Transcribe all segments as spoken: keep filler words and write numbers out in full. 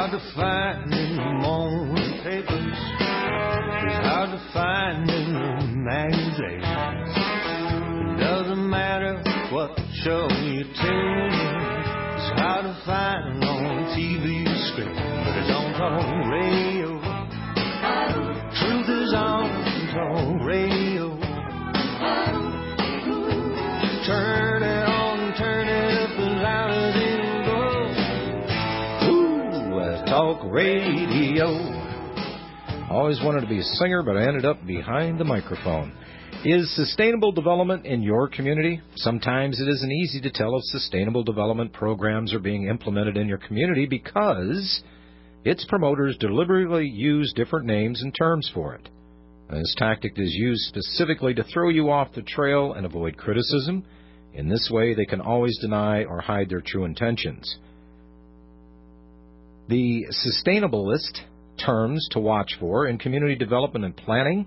hard to find in the morning papers. It's hard to find in the magazines. It doesn't matter what show you tune in. It's hard to find on T V screen, but it's on talk radio. Truth is on talk radio. Turn it on, turn it up as loud as it goes. Ooh, that's talk radio. Always wanted to be a singer, but I ended up behind the microphone. Is sustainable development in your community? Sometimes it isn't easy to tell if sustainable development programs are being implemented in your community because its promoters deliberately use different names and terms for it. This tactic is used specifically to throw you off the trail and avoid criticism. In this way, they can always deny or hide their true intentions. The sustainablest terms to watch for in community development and planning: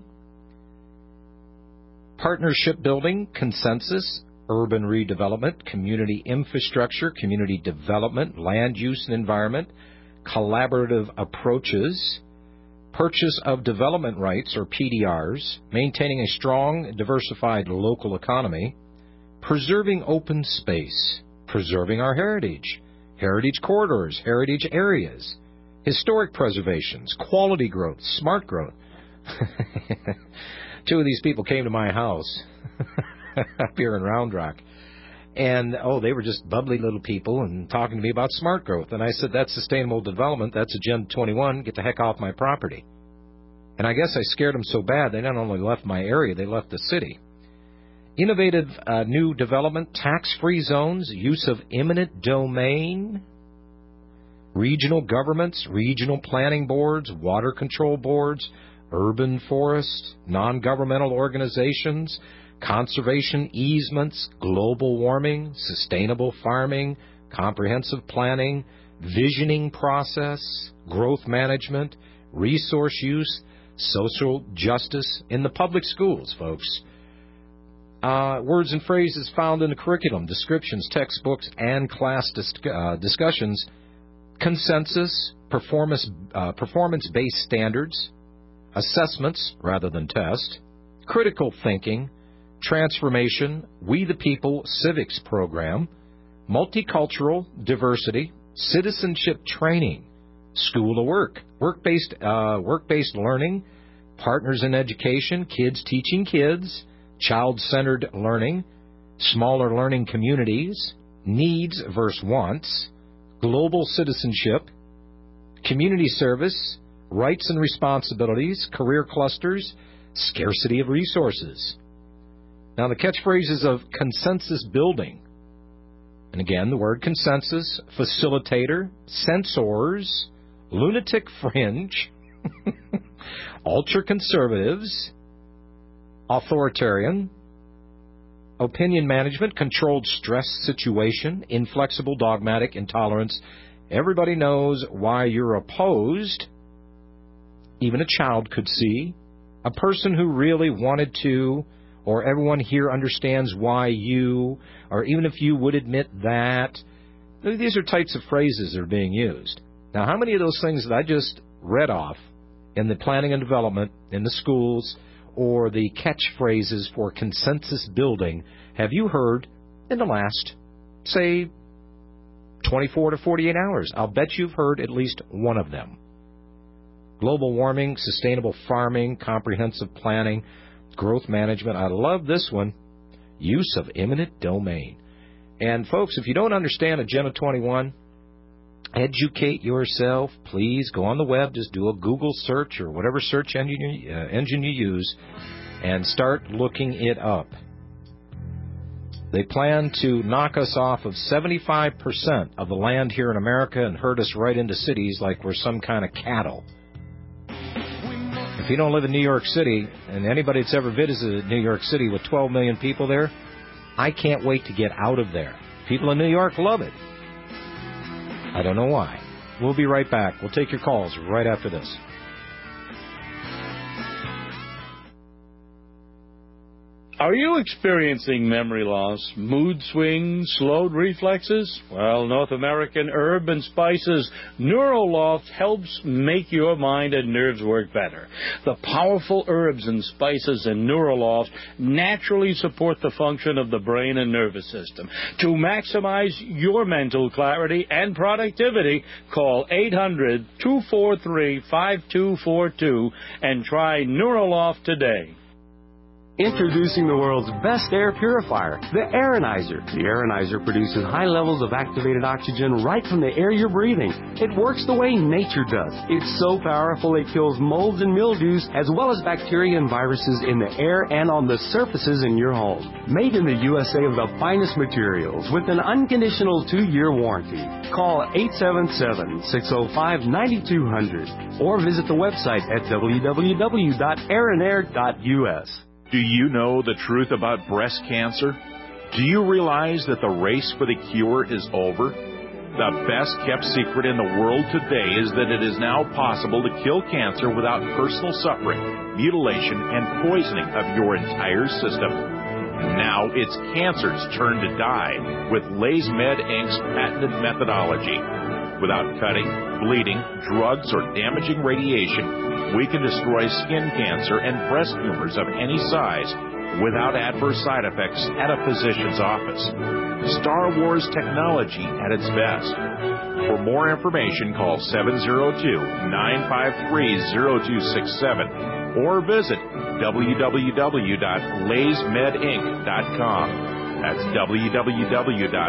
partnership building, consensus, urban redevelopment, community infrastructure, community development, land use and environment, collaborative approaches, purchase of development rights, or P D Rs, maintaining a strong, diversified local economy, preserving open space, preserving our heritage, heritage corridors, heritage areas, historic preservations, quality growth, smart growth. Two of these people came to my house up here in Round Rock, and, oh, they were just bubbly little people and talking to me about smart growth. And I said, that's sustainable development. That's Agenda twenty-one. Get the heck off my property. And I guess I scared them so bad, they not only left my area, they left the city. Innovative uh, new development, tax-free zones, use of eminent domain, regional governments, regional planning boards, water control boards, urban forests, non-governmental organizations, conservation easements, global warming, sustainable farming, comprehensive planning, visioning process, growth management, resource use, social justice in the public schools, folks. Uh, words and phrases found in the curriculum, descriptions, textbooks, and class dis- uh, discussions: consensus, performance, uh, performance-based standards, assessments rather than tests, critical thinking, transformation, we the people civics program, multicultural diversity, citizenship training, school of work, work-based uh, work-based learning, partners in education, kids teaching kids, child-centered learning, smaller learning communities, needs versus wants, global citizenship, community service, rights and responsibilities, career clusters, scarcity of resources. Now, the catchphrases of consensus building. And again, the word consensus, facilitator, censors, lunatic fringe, ultra-conservatives, authoritarian, opinion management, controlled stress situation, inflexible, dogmatic, intolerance. Everybody knows why you're opposed. Even a child could see. A person who really wanted to, or everyone here understands why you, or even if you would admit that. These are types of phrases that are being used. Now, how many of those things that I just read off in the planning and development, in the schools, or the catchphrases for consensus building have you heard in the last, say, twenty-four to forty-eight hours? I'll bet you've heard at least one of them. Global warming, sustainable farming, comprehensive planning, growth management. I love this one. Use of eminent domain. And, folks, if you don't understand Agenda twenty-one, educate yourself. Please go on the web. Just do a Google search or whatever search engine, uh, engine you use and start looking it up. They plan to knock us off of seventy-five percent of the land here in America and herd us right into cities like we're some kind of cattle. If you don't live in New York City, and anybody that's ever visited New York City with twelve million people there, I can't wait to get out of there. People in New York love it. I don't know why. We'll be right back. We'll take your calls right after this. Are you experiencing memory loss, mood swings, slowed reflexes? Well, North American Herb and Spices Neuroloft helps make your mind and nerves work better. The powerful herbs and spices in Neuroloft naturally support the function of the brain and nervous system. To maximize your mental clarity and productivity, call eight hundred, two four three, five two four two and try Neuroloft today. Introducing the world's best air purifier, the Aeronizer. The Aeronizer produces high levels of activated oxygen right from the air you're breathing. It works the way nature does. It's so powerful it kills molds and mildews as well as bacteria and viruses in the air and on the surfaces in your home. Made in the U S A of the finest materials with an unconditional two-year warranty. Call eight seven seven, six oh five, nine two zero zero or visit the website at w w w dot aeronair dot u s. Do you know the truth about breast cancer? Do you realize that the race for the cure is over? The best kept secret in the world today is that it is now possible to kill cancer without personal suffering, mutilation, and poisoning of your entire system. Now it's cancer's turn to die with LaysMed Incorporated's patented methodology. Without cutting, bleeding, drugs, or damaging radiation, we can destroy skin cancer and breast tumors of any size without adverse side effects at a physician's office. Star Wars technology at its best. For more information, call seven oh two, nine five three, oh two six seven or visit w w w dot lays med inc dot com. That's w w w dot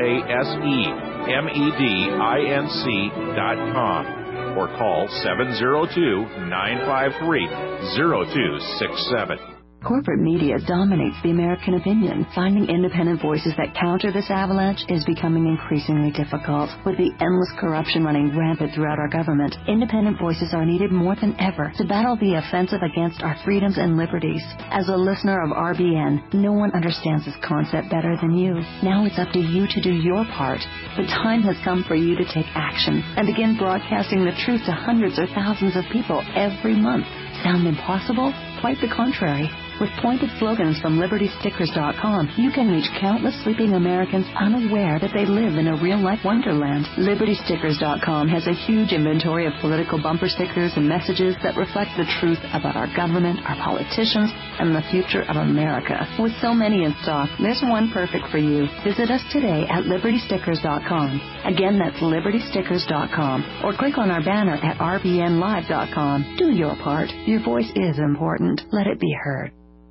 laysmedinc dot com or call seven oh two, nine five three, oh two six seven. Corporate media dominates the American opinion. Finding independent voices that counter this avalanche is becoming increasingly difficult. With the endless corruption running rampant throughout our government, independent voices are needed more than ever to battle the offensive against our freedoms and liberties. As a listener of R B N, no one understands this concept better than you. Now it's up to you to do your part. The time has come for you to take action and begin broadcasting the truth to hundreds or thousands of people every month. Sound impossible? Quite the contrary. With pointed slogans from Liberty Stickers dot com, you can reach countless sleeping Americans unaware that they live in a real-life wonderland. Liberty Stickers dot com has a huge inventory of political bumper stickers and messages that reflect the truth about our government, our politicians, and the future of America. With so many in stock, there's one perfect for you. Visit us today at Liberty Stickers dot com. Again, that's Liberty Stickers dot com. Or click on our banner at R B N live dot com. Do your part. Your voice is important. Let it be heard.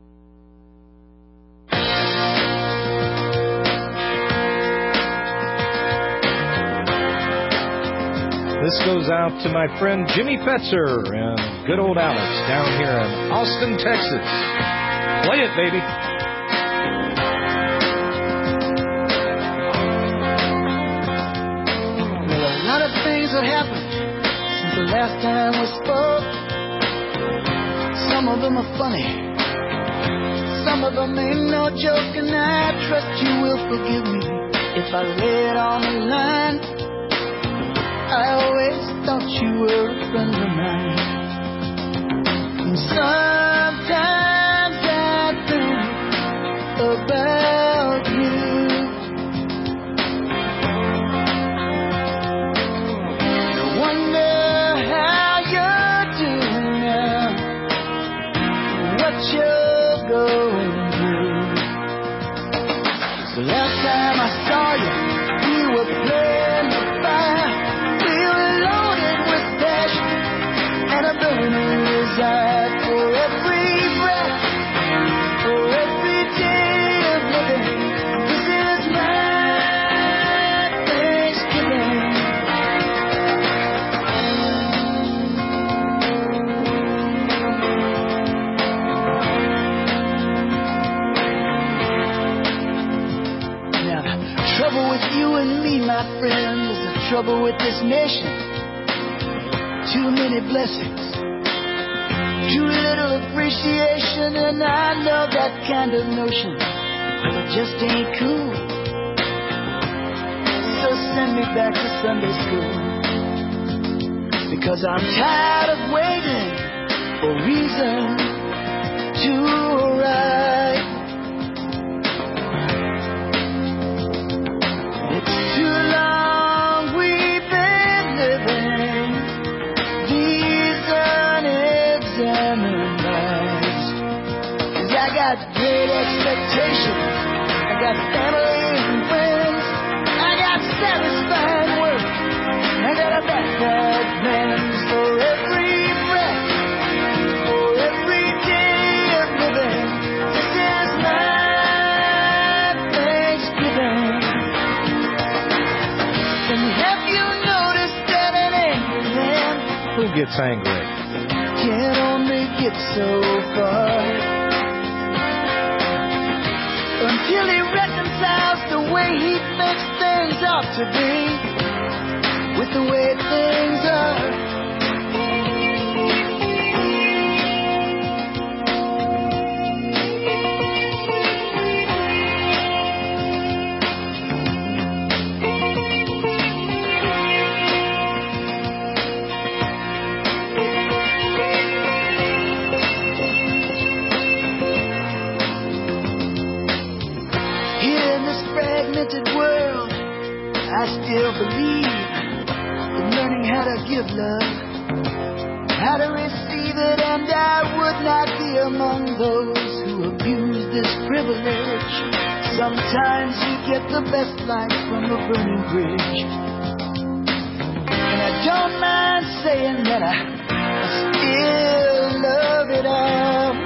This goes out to my friend Jimmy Fetzer and good old Alex down here in Austin, Texas. Play it, baby. Well, a lot of things have happened since the last time we spoke. Some of them are funny, some of them ain't no joke, and I trust you will forgive me if I lay it on the line. I always thought you were a friend of mine. And sometimes I think about you. I wonder how you're doing now, what you're going through. 'Cause the last time I saw you, we were playing the fire. Burning desire for every breath, for every day of living. This is my Thanksgiving. Now, the trouble with you and me, my friend, is the trouble with this nation. Too many blessings, too little appreciation, and I know that kind of notion, but it just ain't cool. So send me back to Sunday school, because I'm tired of waiting for reason to arrive. I got great expectations. I got family and friends. I got satisfying work. I got a backpack plans for every breath, for every day of living. This is my Thanksgiving. And have you noticed that an angry man Who gets angry? can only get so far until he reconciles the way he thinks things ought to be with the way things are. World, I still believe in learning how to give love, how to receive it, and I would not be among those who abuse this privilege. Sometimes you get the best life from a burning bridge, and I don't mind saying that I, I still love it all.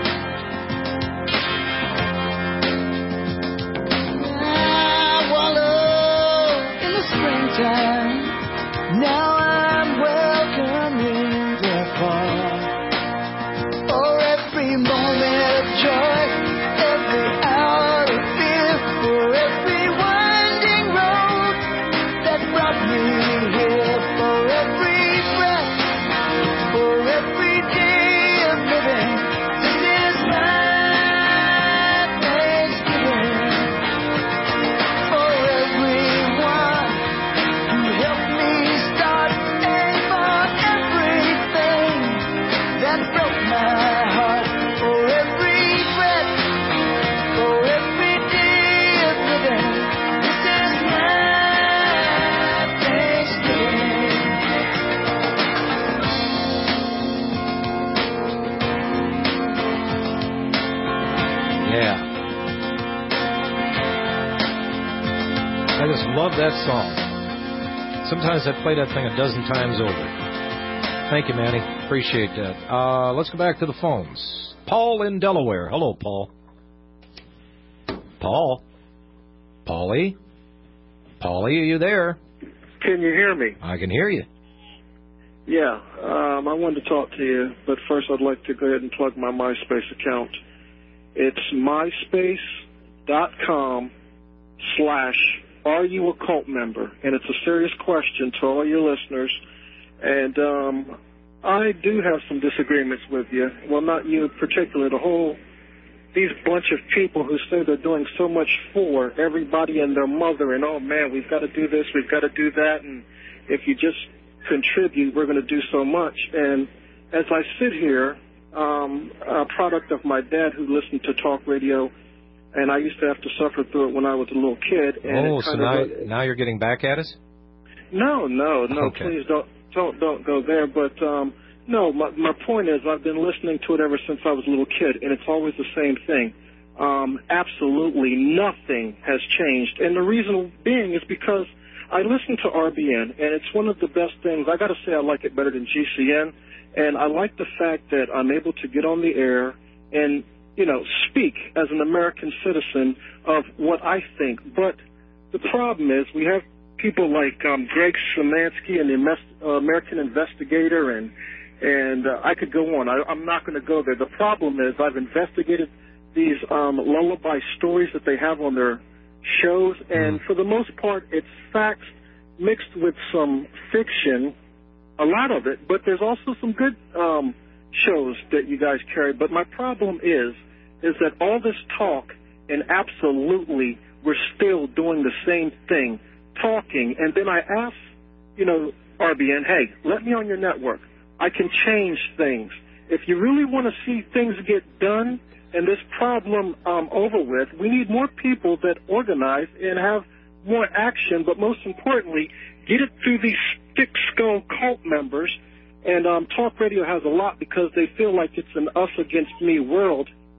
Time. Now I'm welcoming the fall. Oh, every moment of joy, every hour of fear, for every winding road that brought me here, for every breath, for every day of living. This is my Thanksgiving. For everyone help me start and for everything that broke my heart, for every breath, for every day of living. This is my Thanksgiving. Yeah. I just love that song. Sometimes I play that thing a dozen times over. Thank you, Manny. Appreciate that. Uh, let's go back to the phones. Paul in Delaware. Hello, Paul. Paul? Paulie? Paulie, are you there? Can you hear me? I can hear you. Yeah, um, I wanted to talk to you, but first I'd like to go ahead and plug my MySpace account. It's myspace.com slash Are you a cult member? And it's a serious question to all your listeners. And um, I do have some disagreements with you. Well, not you in particular. The whole, these bunch of people who say they're doing so much for everybody and their mother. And, oh, man, we've got to do this, we've got to do that. And if you just contribute, we're going to do so much. And as I sit here, um, a product of my dad who listened to talk radio, and I used to have to suffer through it when I was a little kid. And oh, it so kind now, of, now you're getting back at us? No, no, no, okay. Please don't, don't, don't go there. But, um, no, my, my point is I've been listening to it ever since I was a little kid, and it's always the same thing. Um, absolutely nothing has changed. And the reason being is because I listen to R B N, and it's one of the best things. I got to say I like it better than G C N, and I like the fact that I'm able to get on the air and, you know, speak as an American citizen of what I think. But the problem is we have people like um, Greg Szymanski and the uh, American Investigator, and and uh, I could go on. I, I'm not going to go there. The problem is I've investigated these um, lullaby stories that they have on their shows, and for the most part, it's facts mixed with some fiction, a lot of it, but there's also some good um, shows that you guys carry. But my problem is, is that all this talk, and absolutely we're still doing the same thing, talking, and then I ask, you know, R B N, hey, let me on your network. I can change things. If you really want to see things get done and this problem um, over with, we need more people that organize and have more action, but most importantly, get it through these thick skull cult members. And um, talk radio has a lot because they feel like it's an us against me world.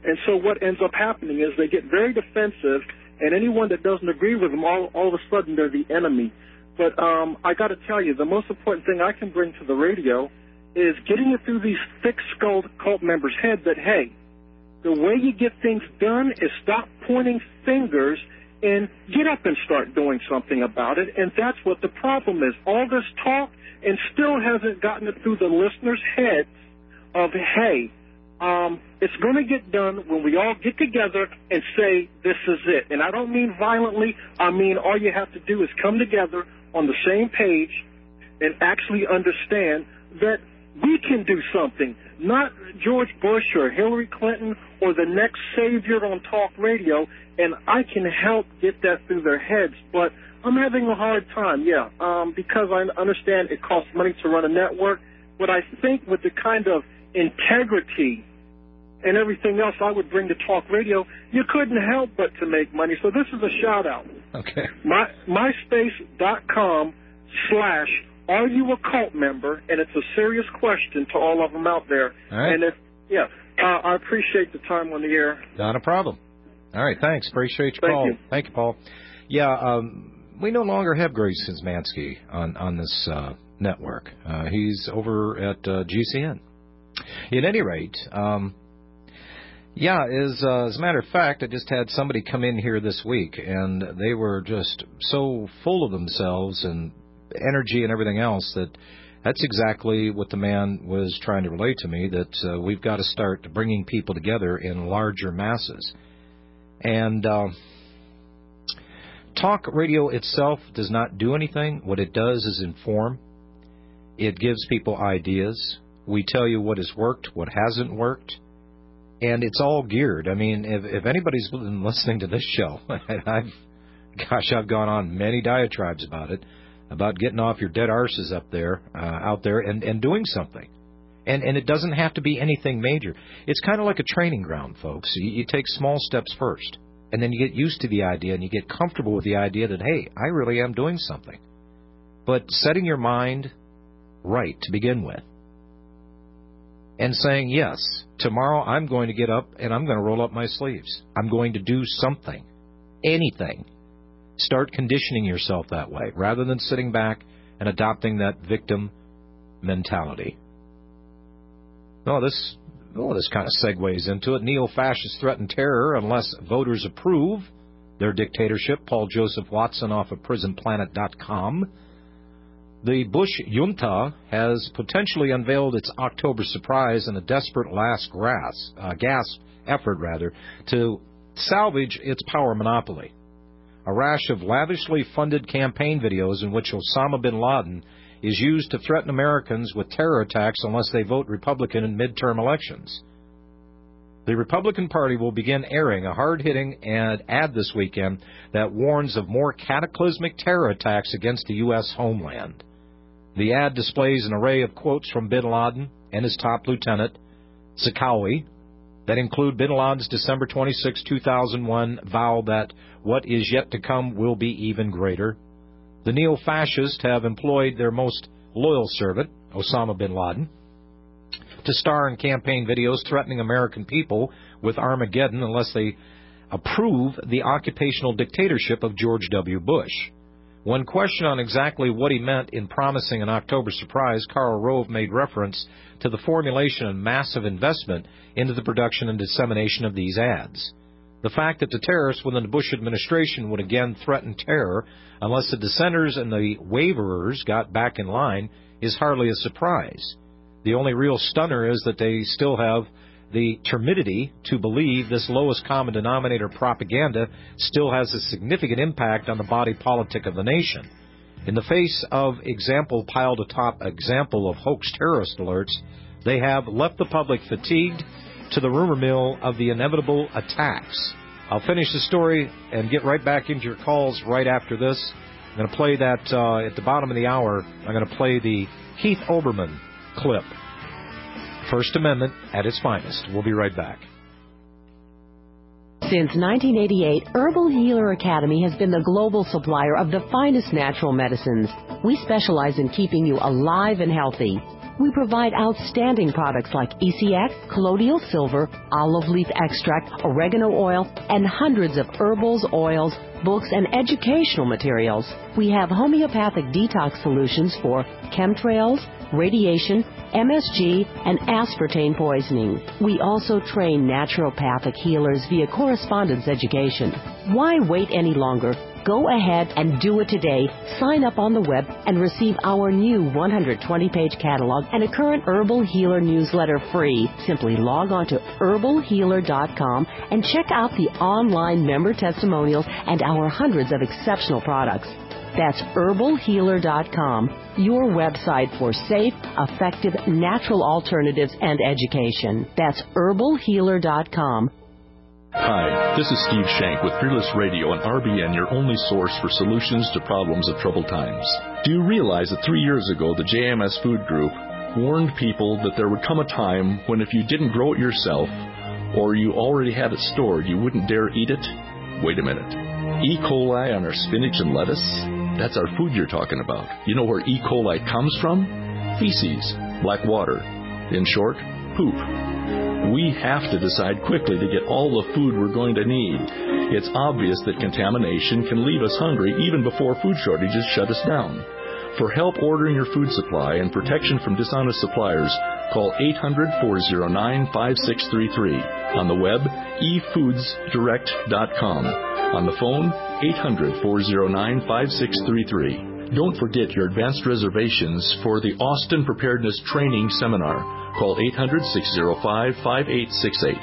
And so what ends up happening is they get very defensive, and anyone that doesn't agree with them, all, all of a sudden they're the enemy. But um, I got to tell you, the most important thing I can bring to the radio is getting it through these thick-skulled cult members' head that, hey, the way you get things done is stop pointing fingers and get up and start doing something about it. And that's what the problem is. All this talk and still hasn't gotten it through the listeners' heads of, hey, um, it's going to get done when we all get together and say this is it. And I don't mean violently. I mean all you have to do is come together on the same page and actually understand that we can do something, not George Bush or Hillary Clinton or the next savior on talk radio, and I can help get that through their heads. But I'm having a hard time, yeah, um, because I understand it costs money to run a network, but I think with the kind of integrity and everything else I would bring to talk radio, you couldn't help but to make money. So this is a shout-out. Okay. My, MySpace.com slash are you a cult member? And it's a serious question to all of them out there. All right. And if, yeah, uh, I appreciate the time on the air. Not a problem. All right, thanks. Appreciate your Thank call. you. Thank you, Paul. Yeah, um, we no longer have Grace Szymanski on, on this uh, network. Uh, he's over at uh, G C N. At any rate, um, yeah, as, uh, as a matter of fact, I just had somebody come in here this week, and they were just so full of themselves and energy and everything else that that's exactly what the man was trying to relate to me, that uh, we've got to start bringing people together in larger masses. And uh, talk radio itself does not do anything. What it does is inform. It gives people ideas. We tell you what has worked, what hasn't worked. And it's all geared. I mean, if, if anybody's been listening to this show, and I've, gosh, I've gone on many diatribes about it, about getting off your dead arses up there, uh, out there, and, and doing something. And and it doesn't have to be anything major. It's kind of like a training ground, folks. You, you take small steps first, and then you get used to the idea, and you get comfortable with the idea that, hey, I really am doing something. But setting your mind right to begin with, and saying, yes, tomorrow I'm going to get up and I'm going to roll up my sleeves. I'm going to do something, anything. Start conditioning yourself that way, rather than sitting back and adopting that victim mentality. Oh, this, oh, this kind of segues into it. Neo-fascists threaten terror unless voters approve their dictatorship. Paul Joseph Watson off of prison planet dot com. The Bush junta has potentially unveiled its October surprise in a desperate last gas, uh, gasp effort, rather, to salvage its power monopoly. A rash of lavishly funded campaign videos in which Osama bin Laden is used to threaten Americans with terror attacks unless they vote Republican in midterm elections. The Republican Party will begin airing a hard-hitting ad this weekend that warns of more cataclysmic terror attacks against the U S homeland. The ad displays an array of quotes from bin Laden and his top lieutenant, Zarqawi, that include bin Laden's December twenty-sixth, two thousand one vow that what is yet to come will be even greater. The neo-fascists have employed their most loyal servant, Osama bin Laden, to star in campaign videos threatening American people with Armageddon unless they approve the occupational dictatorship of George W. Bush. When questioned on exactly what he meant in promising an October surprise, Karl Rove made reference to the formulation and massive investment into the production and dissemination of these ads. The fact that the terrorists within the Bush administration would again threaten terror unless the dissenters and the waverers got back in line is hardly a surprise. The only real stunner is that they still have the timidity to believe this lowest common denominator propaganda still has a significant impact on the body politic of the nation. In the face of example piled atop example of hoax terrorist alerts, they have left the public fatigued to the rumor mill of the inevitable attacks. I'll finish the story and get right back into your calls right after this. I'm going to play that uh, at the bottom of the hour. I'm going to play the Keith Olbermann clip. First Amendment at its finest. We'll be right back. Since nineteen eighty-eight, Herbal Healer Academy has been the global supplier of the finest natural medicines. We specialize in keeping you alive and healthy. We provide outstanding products like E C X, colloidal silver, olive leaf extract, oregano oil, and hundreds of herbals, oils, books, and educational materials. We have homeopathic detox solutions for chemtrails, radiation, M S G, and aspartame poisoning. We also train naturopathic healers via correspondence education. Why wait any longer? Go ahead and do it today. Sign up on the web and receive our new one hundred twenty page catalog and a current Herbal Healer newsletter free. Simply log on to herbal healer dot com and check out the online member testimonials and our hundreds of exceptional products. That's herbal healer dot com, your website for safe, effective, natural alternatives and education. That's herbal healer dot com. Hi, this is Steve Shank with Fearless Radio and R B N, your only source for solutions to problems of troubled times. Do you realize that three years ago, the J M S Food Group warned people that there would come a time when if you didn't grow it yourself or you already had it stored, you wouldn't dare eat it? Wait a minute. E. coli on our spinach and lettuce? That's our food you're talking about. You know where E. coli comes from? Feces, black water. In short, poop. We have to decide quickly to get all the food we're going to need. It's obvious that contamination can leave us hungry even before food shortages shut us down. For help ordering your food supply and protection from dishonest suppliers, call eight hundred, four oh nine, five six three three. On the web, e foods direct dot com. On the phone, eight hundred, four oh nine, five six three three. Don't forget your advanced reservations for the Austin Preparedness Training Seminar. Call eight hundred, six oh five, five eight six eight.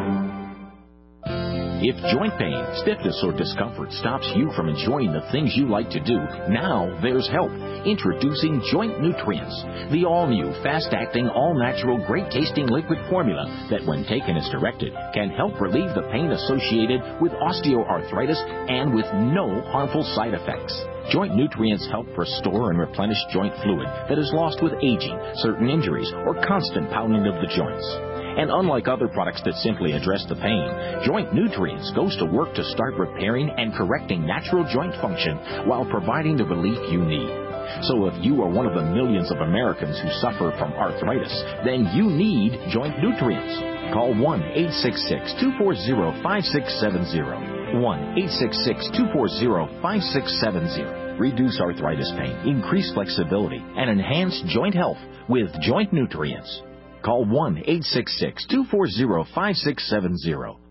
If joint pain, stiffness, or discomfort stops you from enjoying the things you like to do, now there's help. Introducing Joint Nutrients, the all-new, fast-acting, all-natural, great-tasting liquid formula that, when taken as directed, can help relieve the pain associated with osteoarthritis and with no harmful side effects. Joint Nutrients help restore and replenish joint fluid that is lost with aging, certain injuries, or constant pounding of the joints. And unlike other products that simply address the pain, Joint Nutrients goes to work to start repairing and correcting natural joint function while providing the relief you need. So if you are one of the millions of Americans who suffer from arthritis, then you need Joint Nutrients. Call one eight six six, two four zero, five six seven zero. one eight six six, two four zero, five six seven zero. Reduce arthritis pain, increase flexibility, and enhance joint health with Joint Nutrients. Call one eight six six, two four zero, five six seven zero.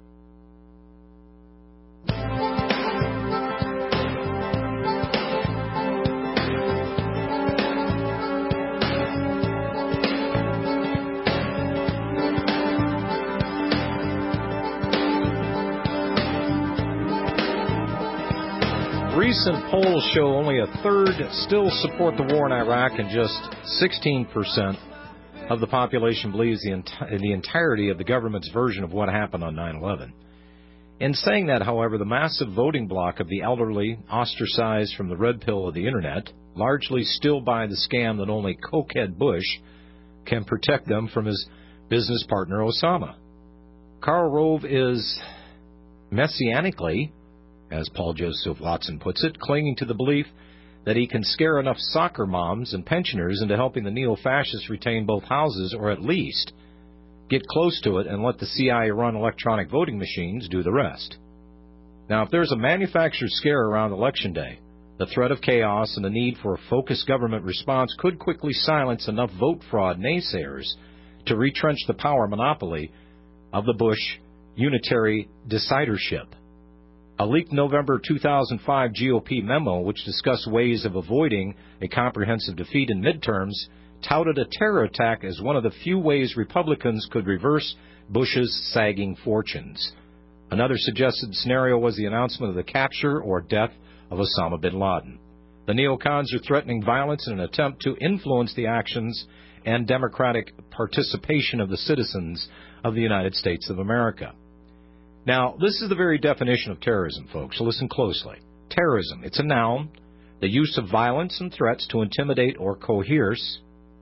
Recent polls show only a third still support the war in Iraq, and just sixteen percent of the population believes the, enti- the entirety of the government's version of what happened on nine eleven. In saying that, however, the massive voting bloc of the elderly, ostracized from the red pill of the Internet, largely still buy the scam that only cokehead Bush can protect them from his business partner Osama. Karl Rove is messianically, as Paul Joseph Watson puts it, clinging to the belief that he can scare enough soccer moms and pensioners into helping the neo-fascists retain both houses, or at least get close to it and let the C I A-run electronic voting machines do the rest. Now, if there's a manufactured scare around Election Day, the threat of chaos and the need for a focused government response could quickly silence enough vote fraud naysayers to retrench the power monopoly of the Bush unitary decidership. A leaked November two thousand five G O P memo, which discussed ways of avoiding a comprehensive defeat in midterms, touted a terror attack as one of the few ways Republicans could reverse Bush's sagging fortunes. Another suggested scenario was the announcement of the capture or death of Osama bin Laden. The neocons are threatening violence in an attempt to influence the actions and democratic participation of the citizens of the United States of America. Now, this is the very definition of terrorism, folks, so listen closely. Terrorism, it's a noun, the use of violence and threats to intimidate or coerce,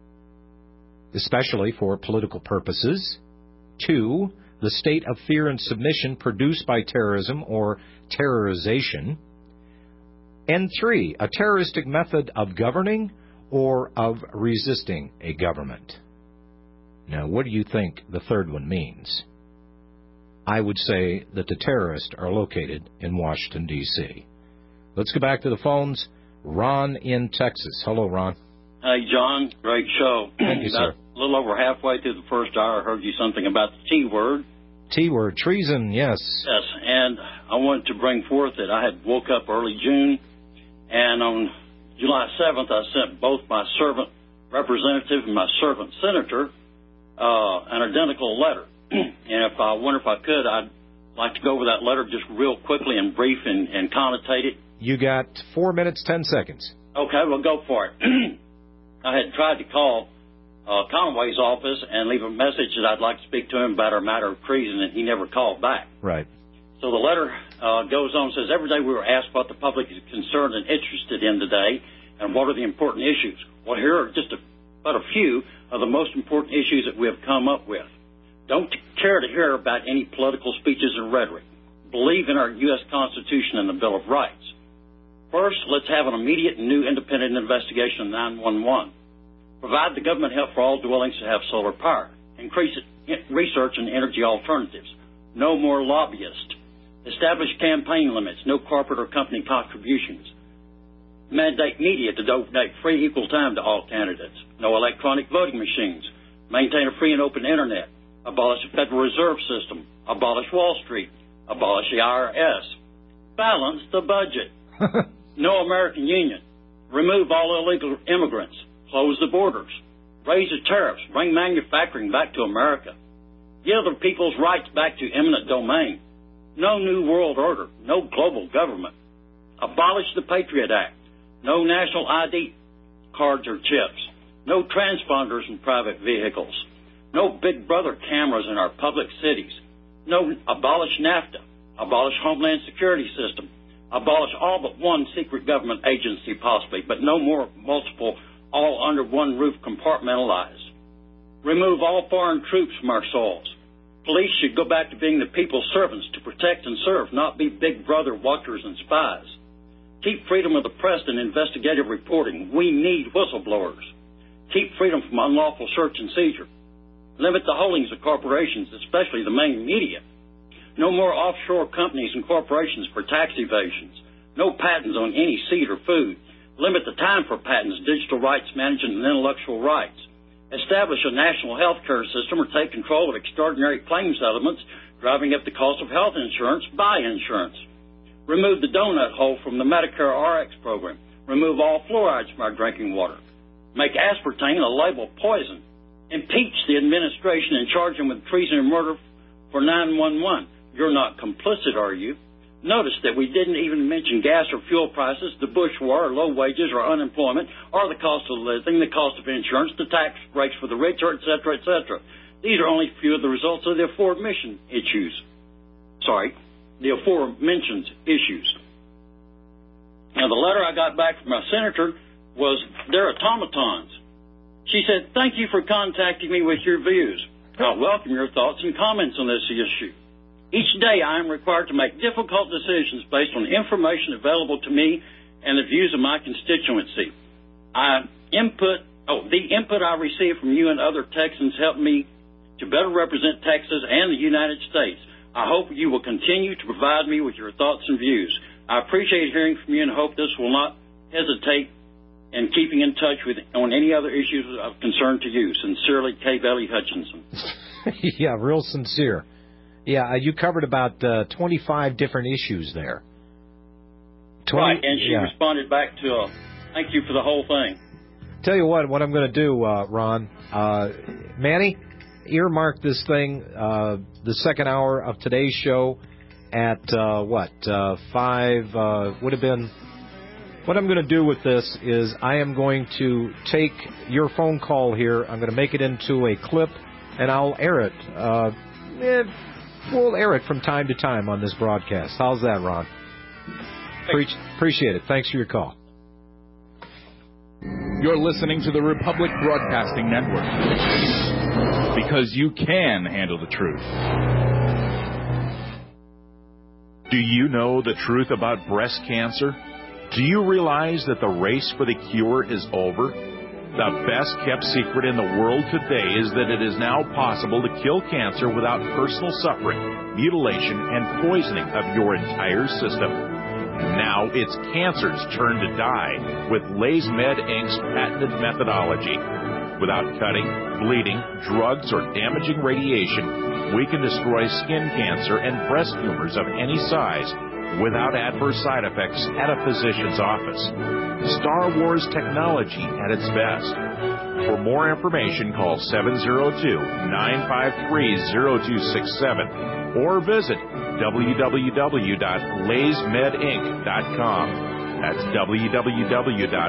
especially for political purposes. Two, the state of fear and submission produced by terrorism or terrorization. And three, a terroristic method of governing or of resisting a government. Now, what do you think the third one means? I would say that the terrorists are located in Washington, D C Let's go back to the phones. Ron in Texas. Hello, Ron. Hey, John. Great show. Thank you, sir. A little over halfway through the first hour, I heard you something about the T word. T word, treason, yes. Yes, and I wanted to bring forth that I had woke up early June, and on July seventh, I sent both my servant representative and my servant senator uh, an identical letter. And if I wonder if I could, I'd like to go over that letter just real quickly and brief and, and connotate it. You got four minutes, ten seconds. Okay, well, go for it. I had tried to call uh, Conway's office and leave a message that I'd like to speak to him about our matter of treason, and he never called back. Right. So the letter uh, goes on and says, every day we were asked what the public is concerned and interested in today, and what are the important issues. Well, here are just a, but a few of the most important issues that we have come up with. Don't care to hear about any political speeches or rhetoric. Believe in our U S Constitution and the Bill of Rights. First, let's have an immediate and new independent investigation of nine one one. Provide the government help for all dwellings to have solar power. Increase research in energy alternatives. No more lobbyists. Establish campaign limits. No corporate or company contributions. Mandate media to donate free equal time to all candidates. No electronic voting machines. Maintain a free and open internet. Abolish the Federal Reserve System. Abolish Wall Street. Abolish the I R S. Balance the budget. No American Union. Remove all illegal immigrants. Close the borders. Raise the tariffs. Bring manufacturing back to America. Give the people's rights back to eminent domain. No new world order. No global government. Abolish the Patriot Act. No national I D cards or chips. No transponders in private vehicles. No Big Brother cameras in our public cities. No, abolish NAFTA. Abolish Homeland Security System. Abolish all but one secret government agency possibly, but no more multiple, all under one roof compartmentalized. Remove all foreign troops from our soils. Police should go back to being the people's servants to protect and serve, not be Big Brother watchers and spies. Keep freedom of the press and investigative reporting. We need whistleblowers. Keep freedom from unlawful search and seizure. Limit the holdings of corporations, especially the main media. No more offshore companies and corporations for tax evasions. No patents on any seed or food. Limit the time for patents, digital rights management, and intellectual rights. Establish a national health care system or take control of extraordinary claim settlements, driving up the cost of health insurance. Buy insurance. Remove the donut hole from the Medicare R X program. Remove all fluorides from our drinking water. Make aspartame a label poison. Impeach the administration and charge them with treason and murder for nine one one. You're not complicit, are you? Notice that we didn't even mention gas or fuel prices, the Bush war, or low wages or unemployment, or the cost of living, the cost of insurance, the tax breaks for the rich, et cetera, et cetera. These are only a few of the results of the aforementioned issues. Sorry, the aforementioned issues. Now, the letter I got back from my senator was, they're automatons. She said, thank you for contacting me with your views. I welcome your thoughts and comments on this issue. Each day I am required to make difficult decisions based on information available to me and the views of my constituency. I input, oh, the input I receive from you and other Texans helped me to better represent Texas and the United States. I hope you will continue to provide me with your thoughts and views. I appreciate hearing from you and hope this will not hesitate in keeping in touch with on any other issues of concern to you. Sincerely, K. Belly Hutchinson. Yeah, real sincere. Yeah, you covered about uh, twenty-five different issues there. twenty, right, and she yeah. responded back to, uh, thank you for the whole thing. Tell you what, what I'm going to do, uh, Ron, uh, Manny, earmark this thing, uh, the second hour of today's show at, uh, what, uh, five, uh, would have been, what I'm going to do with this is I am going to take your phone call here, I'm going to make it into a clip, and I'll air it, uh, eh, we'll air it from time to time on this broadcast. How's that, Ron? Pre- appreciate it. Thanks for your call. You're listening to the Republic Broadcasting Network. Because you can handle the truth. Do you know the truth about breast cancer? Do you realize that the race for the cure is over? The best kept secret in the world today is that it is now possible to kill cancer without personal suffering, mutilation, and poisoning of your entire system. Now it's cancer's turn to die with LaysMed Incorporated's patented methodology. Without cutting, bleeding, drugs, or damaging radiation, we can destroy skin cancer and breast tumors of any size without adverse side effects at a physician's office. Star Wars technology at its best. For more information, call seven oh two, nine five three, oh two six seven or visit w w w dot lays med inc dot com. That's w w w dot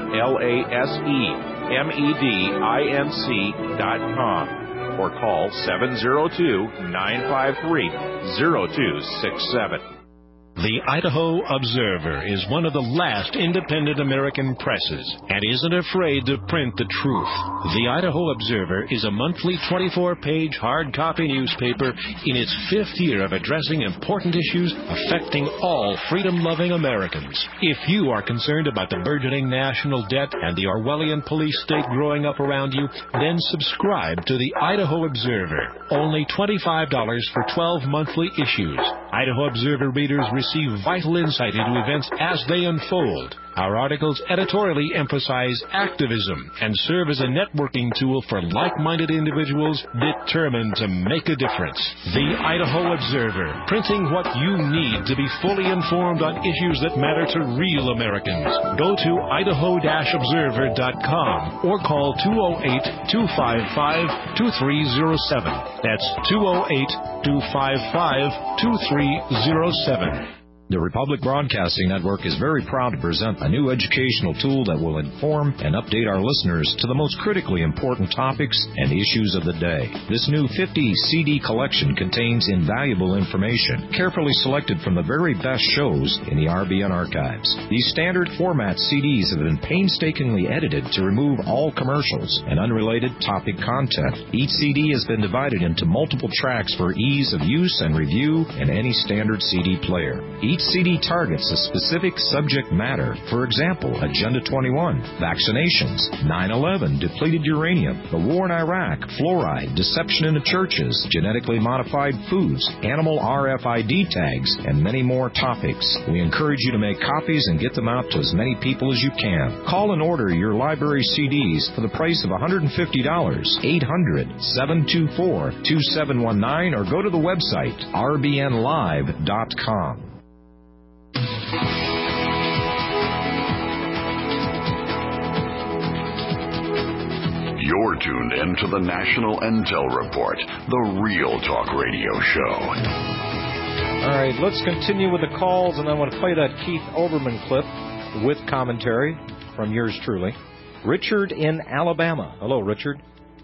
laysmedinc dot com or call seven oh two, nine five three, oh two six seven. The Idaho Observer is one of the last independent American presses and isn't afraid to print the truth. The Idaho Observer is a monthly twenty-four page hard copy newspaper in its fifth year of addressing important issues affecting all freedom-loving Americans. If you are concerned about the burgeoning national debt and the Orwellian police state growing up around you, then subscribe to the Idaho Observer. Only twenty-five dollars for twelve monthly issues. Idaho Observer readers receive receive vital insight into events as they unfold. Our articles editorially emphasize activism and serve as a networking tool for like-minded individuals determined to make a difference. The Idaho Observer, printing what you need to be fully informed on issues that matter to real Americans. Go to idaho observer dot com or call two oh eight, two five five, two three oh seven. That's two oh eight, two five five, two three oh seven. The Republic Broadcasting Network is very proud to present a new educational tool that will inform and update our listeners to the most critically important topics and issues of the day. This new fifty C D collection contains invaluable information, carefully selected from the very best shows in the R B N archives. These standard format C Ds have been painstakingly edited to remove all commercials and unrelated topic content. Each C D has been divided into multiple tracks for ease of use and review in any standard C D player. Each Each C D targets a specific subject matter. For example, Agenda twenty-one, vaccinations, nine eleven, depleted uranium, the war in Iraq, fluoride, deception in the churches, genetically modified foods, animal R F I D tags, and many more topics. We encourage you to make copies and get them out to as many people as you can. Call and order your library C Ds for the price of one hundred fifty dollars, eight hundred, seven two four, two seven one nine, or go to the website r b n live dot com. You're tuned in to the National Intel Report, the real talk radio show. All right, let's continue with the calls, and I want to play that Keith Olbermann clip with commentary from yours truly. Richard in Alabama. Hello, Richard.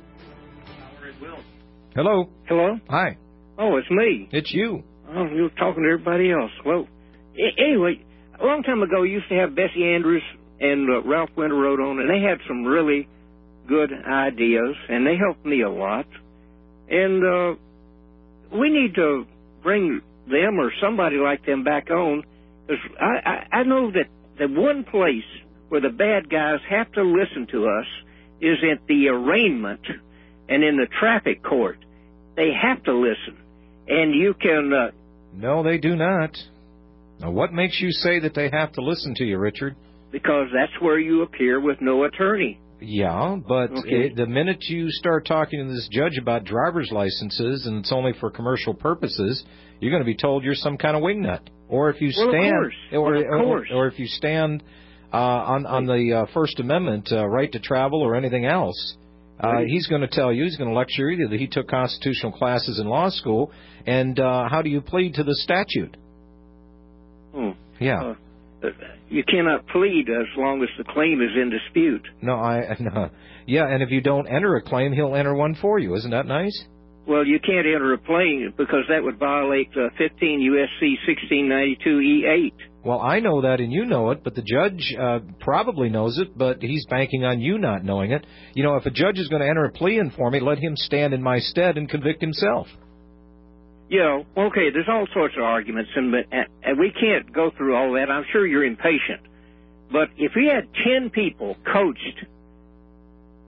Hello. Hello? Hi. Oh, it's me. It's you. Oh, you're talking to everybody else. Well, anyway, a long time ago, you used to have Bessie Andrews and uh, Ralph Winter wrote on, and they had some really good ideas, and they helped me a lot. And uh, we need to bring them or somebody like them back on, because I, I, I know that the one place where the bad guys have to listen to us is at the arraignment and in the traffic court. They have to listen. And you can... Uh, no, they do not. Now, what makes you say that they have to listen to you, Richard? Because that's where you appear with no attorney. Yeah, but okay. it, the minute you start talking to this judge about driver's licenses and it's only for commercial purposes, you're going to be told you're some kind of wingnut. Or if you well, stand, of course. or, well, of or, course. or if you stand uh, on on the uh, First Amendment, uh, right to travel or anything else, uh, right. he's going to tell you, he's going to lecture you that he took constitutional classes in law school, and uh, how do you plead to the statute? Hmm. Yeah. Uh, you cannot plead as long as the claim is in dispute. No, I no. Yeah, and if you don't enter a claim, he'll enter one for you. Isn't that nice? Well, you can't enter a claim because that would violate uh, fifteen U S C sixteen ninety-two E eight. Well, I know that and you know it, but the judge uh, probably knows it, but he's banking on you not knowing it. You know, if a judge is going to enter a plea in for me, let him stand in my stead and convict himself. You know, okay, there's all sorts of arguments, and, and we can't go through all that. I'm sure you're impatient. But if we had ten people coached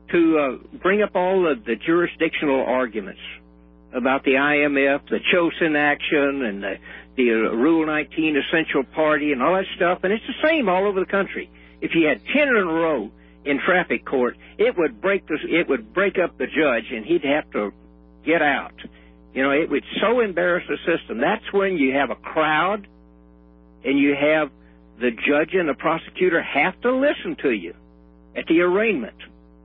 to uh, bring up all the, the jurisdictional arguments about the I M F, the Chosin action, and the, the uh, Rule nineteen essential party, and all that stuff. And it's the same all over the country. If you had ten in a row in traffic court, it would break the, it would break up the judge, and he'd have to get out. You know, it would so embarrass the system. That's when you have a crowd, and you have the judge and the prosecutor have to listen to you at the arraignment.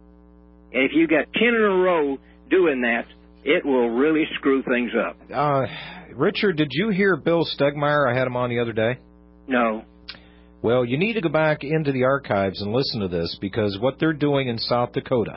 And if you got ten in a row doing that, it will really screw things up. Uh, Richard, did you hear Bill Stegmeyer? I had him on the other day. No. Well, you need to go back into the archives and listen to this, because what they're doing in South Dakota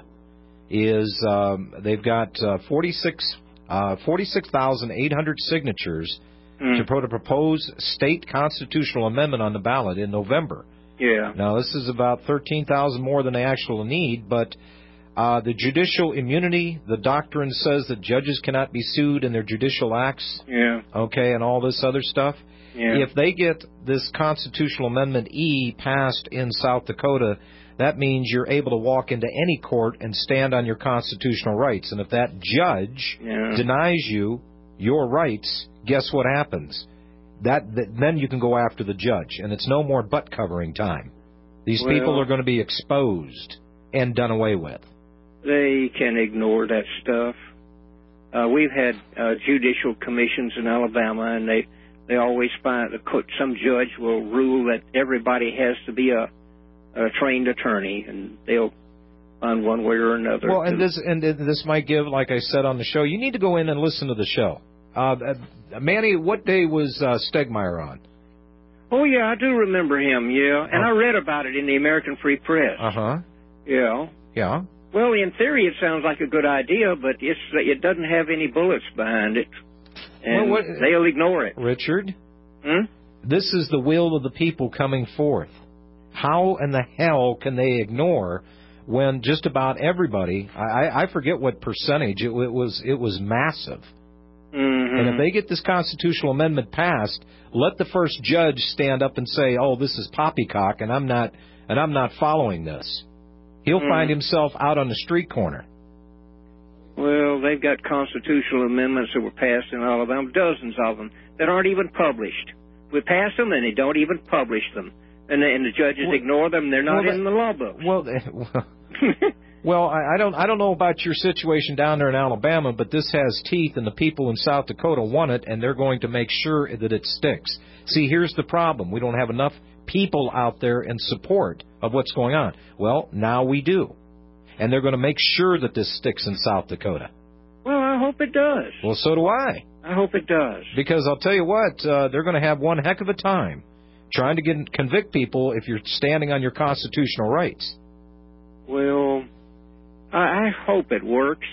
is um, they've got uh, forty-six thousand eight hundred signatures mm. to put a proposed state constitutional amendment on the ballot in November. Yeah. Now, this is about thirteen thousand more than they actually need, but uh, the judicial immunity, the doctrine says that judges cannot be sued in their judicial acts, yeah. okay, and all this other stuff. Yeah. If they get this constitutional amendment E passed in South Dakota, that means you're able to walk into any court and stand on your constitutional rights. And if that judge yeah. denies you your rights, guess what happens? That, that then you can go after the judge, and it's no more butt-covering time. These well, people are going to be exposed and done away with. They can ignore that stuff. Uh, we've had uh, judicial commissions in Alabama, and they, they always find some judge will rule that everybody has to be a a trained attorney, and they'll find one way or another. Well, and this and this might give, like I said on the show, you need to go in and listen to the show. Uh, uh, Manny, what day was uh, Stegmeyer on? Oh, yeah, I do remember him, yeah. And oh. I read about it in the American Free Press. Uh-huh. Yeah. Yeah. Well, in theory, it sounds like a good idea, but it's, it doesn't have any bullets behind it. And well, what, they'll ignore it. Richard? Hmm? This is the will of the people coming forth. How in the hell can they ignore when just about everybody, I, I forget what percentage, it, it was it was massive. Mm-hmm. And if they get this constitutional amendment passed, let the first judge stand up and say, oh, this is poppycock, and I'm not and I'm not following this. He'll mm-hmm. find himself out on the street corner. Well, they've got constitutional amendments that were passed in Alabama, dozens of them, that aren't even published. We pass them, and they don't even publish them. And the, and the judges well, ignore them. They're not well, in the law books. Well, well, well I, I don't, I don't know about your situation down there in Alabama, but this has teeth, and the people in South Dakota want it, and they're going to make sure that it sticks. See, here's the problem: we don't have enough people out there in support of what's going on. Well, now we do, and they're going to make sure that this sticks in South Dakota. Well, I hope it does. Well, so do I. I hope it does. Because I'll tell you what, uh, they're going to have one heck of a time trying to get convict people if you're standing on your constitutional rights. Well, I, I hope it works.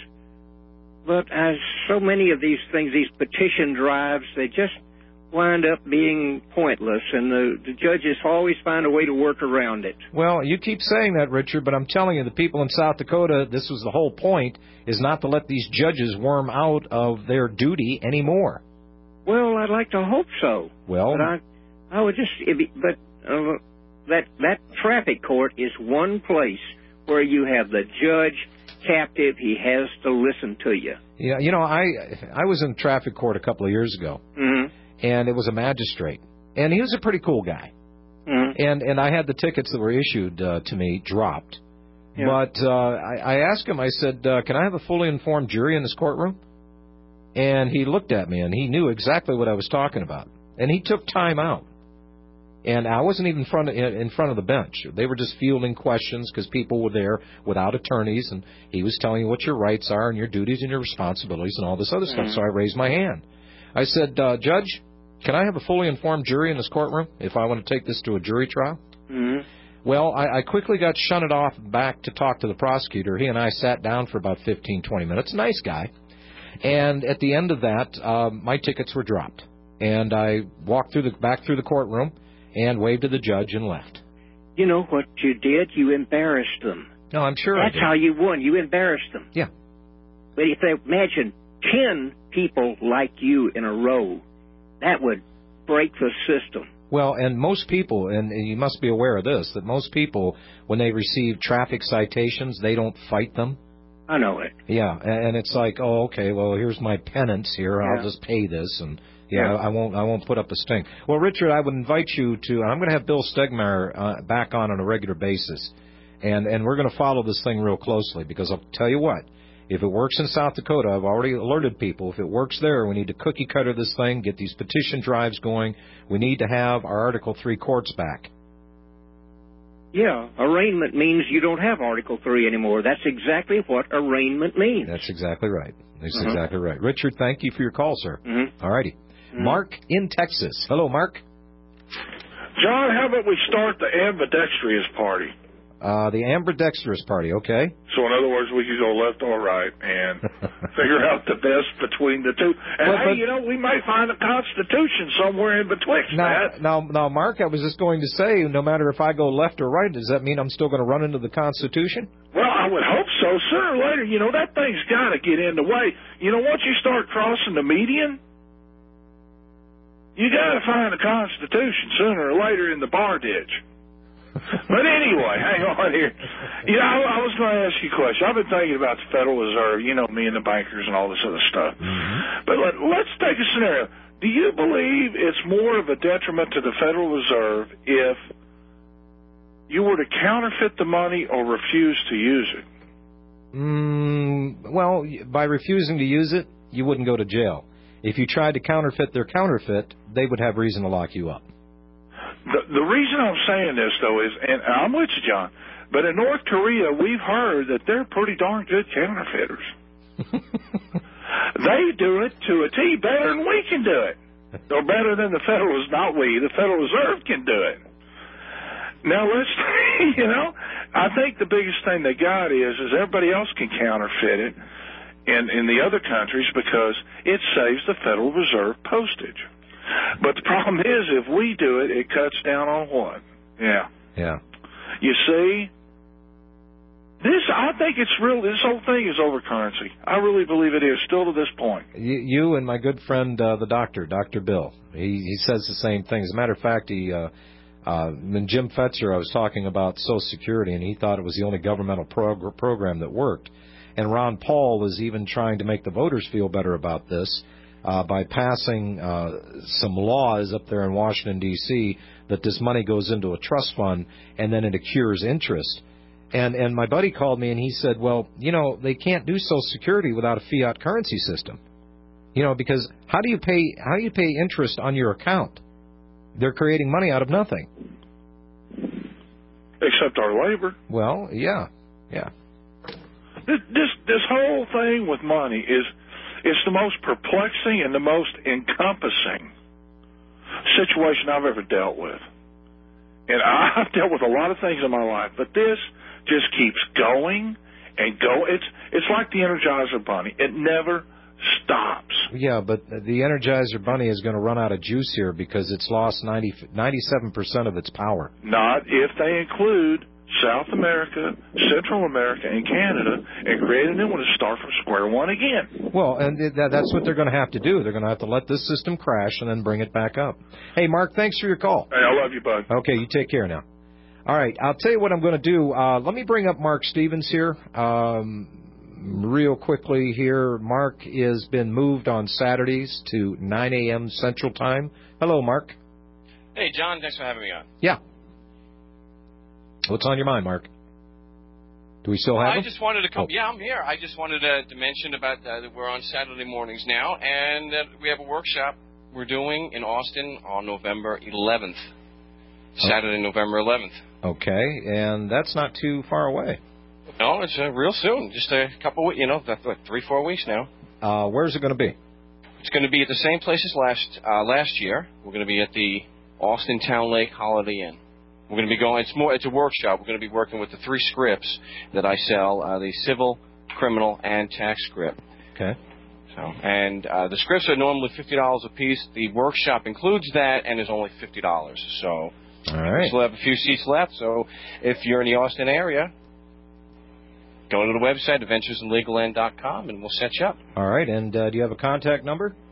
But as so many of these things, these petition drives, they just wind up being pointless, and the, the judges always find a way to work around it. Well, you keep saying that, Richard, but I'm telling you, the people in South Dakota, this was the whole point, is not to let these judges worm out of their duty anymore. Well, I'd like to hope so. Well, but I, I would just, be, but uh, that that traffic court is one place where you have the judge captive. He has to listen to you. Yeah, you know, I I was in traffic court a couple of years ago, mm-hmm. and it was a magistrate, and he was a pretty cool guy, mm-hmm. and and I had the tickets that were issued uh, to me dropped, yeah. but uh, I, I asked him, I said, uh, can I have a fully informed jury in this courtroom? And he looked at me, and he knew exactly what I was talking about, and he took time out. And I wasn't even in front of, in front of the bench. They were just fielding questions because people were there without attorneys, and he was telling you what your rights are and your duties and your responsibilities and all this other mm-hmm. stuff. So I raised my hand. I said, uh, Judge, can I have a fully informed jury in this courtroom if I want to take this to a jury trial? Mm-hmm. Well, I, I quickly got shunted off back to talk to the prosecutor. He and I sat down for about fifteen, twenty minutes. Nice guy. And at the end of that, uh, my tickets were dropped. And I walked through the back through the courtroom and waved to the judge and left. You know what you did? You embarrassed them. No, I'm sure That's I did. how you won. You embarrassed them. Yeah. But if they imagine ten people like you in a row, that would break the system. Well, and most people, and you must be aware of this, that most people, when they receive traffic citations, they don't fight them. I know it. Yeah, and it's like, oh, okay, well, here's my penance here. Yeah. I'll just pay this, and yeah, Yeah. I won't, I won't put up a stink. Well, Richard, I would invite you to. I'm going to have Bill Stegmeyer uh, back on on a regular basis, and and we're going to follow this thing real closely because I'll tell you what. If it works in South Dakota, I've already alerted people, if it works there, we need to cookie cutter this thing, get these petition drives going. We need to have our Article three courts back. Yeah, arraignment means you don't have Article three anymore. That's exactly what arraignment means. That's exactly right. That's Uh-huh. exactly right. Richard, thank you for your call, sir. Mm-hmm. All righty. Mm-hmm. Mark in Texas. Hello, Mark. John, how about we start the ambidextrous party? Uh, the ambidextrous party, okay. So, in other words, we could go left or right and figure out the best between the two. And, But- hey, but- you know, we might find a constitution somewhere in betwixt Now, that. now, now, Mark, I was just going to say, no matter if I go left or right, does that mean I'm still going to run into the Constitution? Well, I would hope so. Sooner or later, you know, that thing's got to get in the way. You know, once you start crossing the median, you got to find the Constitution sooner or later in the bar ditch. But anyway, hang on here. You know, I, I was going to ask you a question. I've been thinking about the Federal Reserve, you know, me and the bankers and all this other stuff. Mm-hmm. But let, let's take a scenario. Do you believe it's more of a detriment to the Federal Reserve if you were to counterfeit the money or refuse to use it? Mm, well, by refusing to use it, you wouldn't go to jail. If you tried to counterfeit their counterfeit, they would have reason to lock you up. The, the reason I'm saying this, though, is, and I'm with you, John, but in North Korea, we've heard that they're pretty darn good counterfeiters. They do it to a T better than we can do it. Or better than the Federal, not we, the Federal Reserve can do it. Now, let's, you know, I think the biggest thing they got is, is everybody else can counterfeit it in, in the other countries because it saves the Federal Reserve postage. But the problem is, if we do it, it cuts down on what? Yeah. Yeah. You see, this, I think it's real, this whole thing is over currency. I really believe it is, still to this point. You, you and my good friend, uh, the doctor, Doctor Bill, he, he says the same thing. As a matter of fact, he, uh, uh, when Jim Fetzer, I was talking about Social Security, and he thought it was the only governmental prog- program that worked. And Ron Paul is even trying to make the voters feel better about this. Uh, by passing uh, some laws up there in Washington, D C, that this money goes into a trust fund and then it accrues interest. And and my buddy called me and he said, well, you know, they can't do Social Security without a fiat currency system. You know, because how do you pay how do you pay interest on your account? They're creating money out of nothing. Except our labor. Well, yeah, yeah. This this, this whole thing with money is... It's the most perplexing and the most encompassing situation I've ever dealt with. And I've dealt with a lot of things in my life, but this just keeps going and go. It's it's like the Energizer Bunny. It never stops. Yeah, but the Energizer Bunny is going to run out of juice here because it's lost ninety, ninety-seven percent of its power. Not if they include South America, Central America, and Canada, and create a new one to start from square one again. Well, and that, that's what they're going to have to do. They're going to have to let this system crash and then bring it back up. Hey, Mark, thanks for your call. Hey, I love you, bud. Okay, you take care now. All right, I'll tell you what I'm going to do. Uh, let me bring up Mark Stevens here um, real quickly here. Mark has been moved on Saturdays to nine a.m. Central Time. Hello, Mark. Hey, John, thanks for having me on. Yeah. What's on your mind, Mark? Do we still have I him? just wanted to come. Oh. Yeah, I'm here. I just wanted to, to mention about uh, that we're on Saturday mornings now, and that we have a workshop we're doing in Austin on November eleventh. Saturday, oh. November eleventh. Okay, and that's not too far away. No, it's uh, real soon. Just a couple, of, you know, what, three, four weeks now. Uh, where's it going to be? It's going to be at the same place as last uh, last year. We're going to be at the Austin Town Lake Holiday Inn. We're going to be going. It's more. It's a workshop. We're going to be working with the three scripts that I sell: uh, the civil, criminal, and tax script. Okay. So, and uh, the scripts are normally fifty dollars a piece. The workshop includes that, and is only fifty dollars. So, all right. We still have a few seats left. So, if you're in the Austin area, go to the website adventures in legal end dot com, and we'll set you up. All right. And uh, do you have a contact number?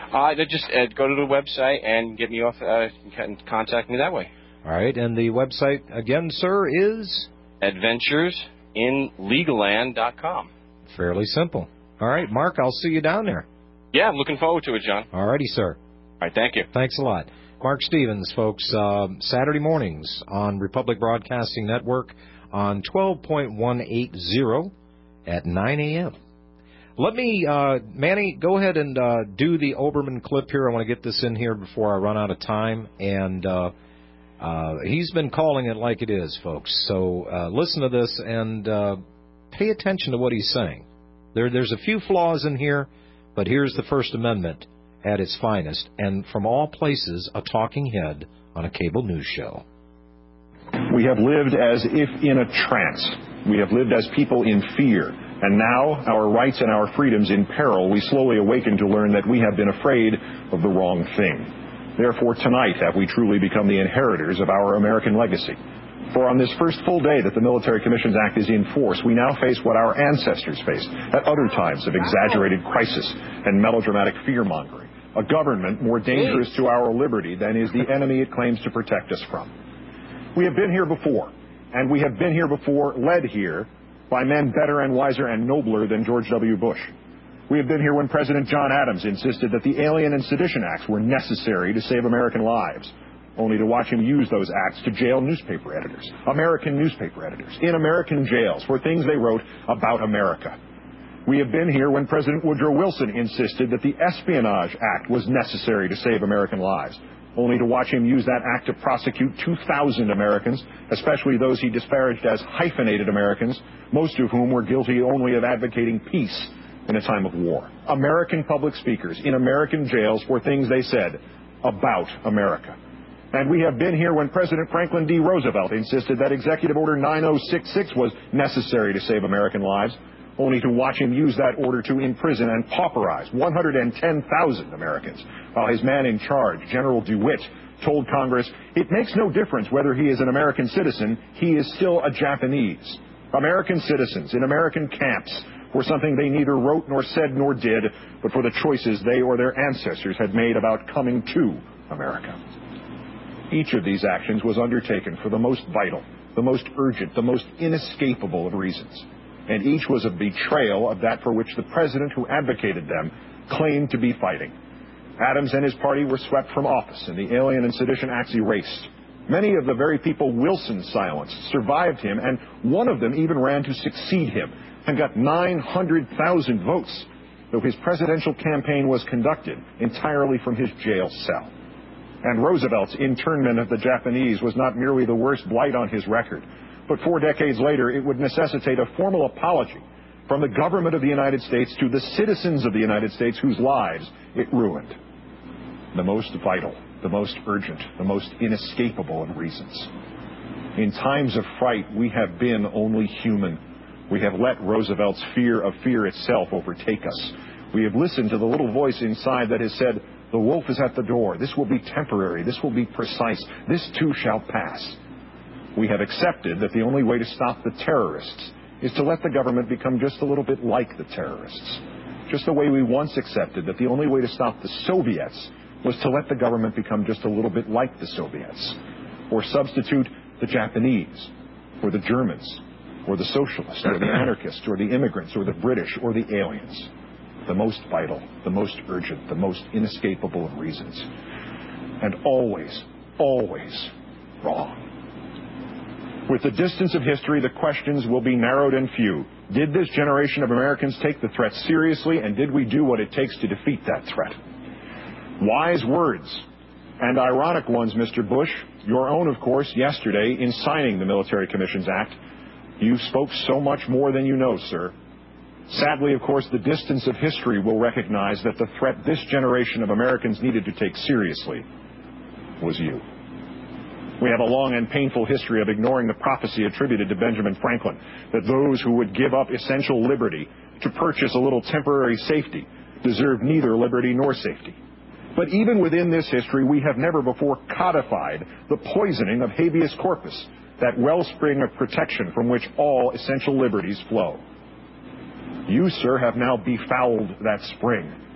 Uh, just uh, go to the website and get me off, uh, contact me that way. All right, and the website, again, sir, is? adventures in legal land dot com. Fairly simple. All right, Mark, I'll see you down there. Yeah, I'm looking forward to it, John. All righty, sir. All right, thank you. Thanks a lot. Mark Stevens, folks, uh, Saturday mornings on Republic Broadcasting Network on twelve point one eighty at nine a.m. Let me, uh, Manny, go ahead and uh, do the Oberman clip here. I want to get this in here before I run out of time. And uh, uh, he's been calling it like it is, folks. So uh, listen to this and uh, pay attention to what he's saying. There, there's a few flaws in here, but here's the First Amendment at its finest. And from all places, a talking head on a cable news show. We have lived as if in a trance. We have lived as people in fear. And now, our rights and our freedoms in peril, we slowly awaken to learn that we have been afraid of the wrong thing. Therefore, tonight have we truly become the inheritors of our American legacy. For on this first full day that the Military Commissions Act is in force, we now face what our ancestors faced at other times of exaggerated crisis and melodramatic fear-mongering. A government more dangerous to our liberty than is the enemy it claims to protect us from. We have been here before, and we have been here before, led here by men better and wiser and nobler than George W. Bush. We have been here when President John Adams insisted that the Alien and Sedition Acts were necessary to save American lives, only to watch him use those acts to jail newspaper editors, American newspaper editors, in American jails for things they wrote about America. We have been here when President Woodrow Wilson insisted that the Espionage Act was necessary to save American lives, only to watch him use that act to prosecute two thousand Americans, especially those he disparaged as hyphenated Americans, most of whom were guilty only of advocating peace in a time of war. American public speakers in American jails for things they said about America. And we have been here when President Franklin D. Roosevelt insisted that Executive Order nine oh six six was necessary to save American lives, only to watch him use that order to imprison and pauperize one hundred ten thousand Americans, while his man in charge, General DeWitt, told Congress, it makes no difference whether he is an American citizen, he is still a Japanese. American citizens in American camps were something they neither wrote nor said nor did, but for the choices they or their ancestors had made about coming to America. Each of these actions was undertaken for the most vital, the most urgent, the most inescapable of reasons. And each was a betrayal of that for which the president who advocated them claimed to be fighting. Adams and his party were swept from office and the Alien and Sedition Acts erased. Many of the very people Wilson silenced survived him, and one of them even ran to succeed him and got nine hundred thousand votes, though his presidential campaign was conducted entirely from his jail cell. And Roosevelt's internment of the Japanese was not merely the worst blight on his record, but four decades later it would necessitate a formal apology from the government of the United States to the citizens of the United States whose lives it ruined. The most vital, the most urgent, the most inescapable of reasons. In times of fright, we have been only human. We have let Roosevelt's fear of fear itself overtake us. We have listened to the little voice inside that has said, the wolf is at the door. This will be temporary. This will be precise. This too shall pass. We have accepted that the only way to stop the terrorists is to let the government become just a little bit like the terrorists. Just the way we once accepted that the only way to stop the Soviets was to let the government become just a little bit like the Soviets, or substitute the Japanese, or the Germans, or the socialists, or the anarchists, or the immigrants, or the British, or the aliens. The most vital, the most urgent, the most inescapable of reasons. And always, always wrong. With the distance of history, the questions will be narrowed and few. Did this generation of Americans take the threat seriously, and did we do what it takes to defeat that threat? Wise words, and ironic ones, Mister Bush. Your own, of course, yesterday in signing the Military Commissions Act. You spoke so much more than you know, sir. Sadly, of course, the distance of history will recognize that the threat this generation of Americans needed to take seriously was you. We have a long and painful history of ignoring the prophecy attributed to Benjamin Franklin that those who would give up essential liberty to purchase a little temporary safety deserve neither liberty nor safety. But even within this history, we have never before codified the poisoning of habeas corpus, that wellspring of protection from which all essential liberties flow. You, sir, have now befouled that spring.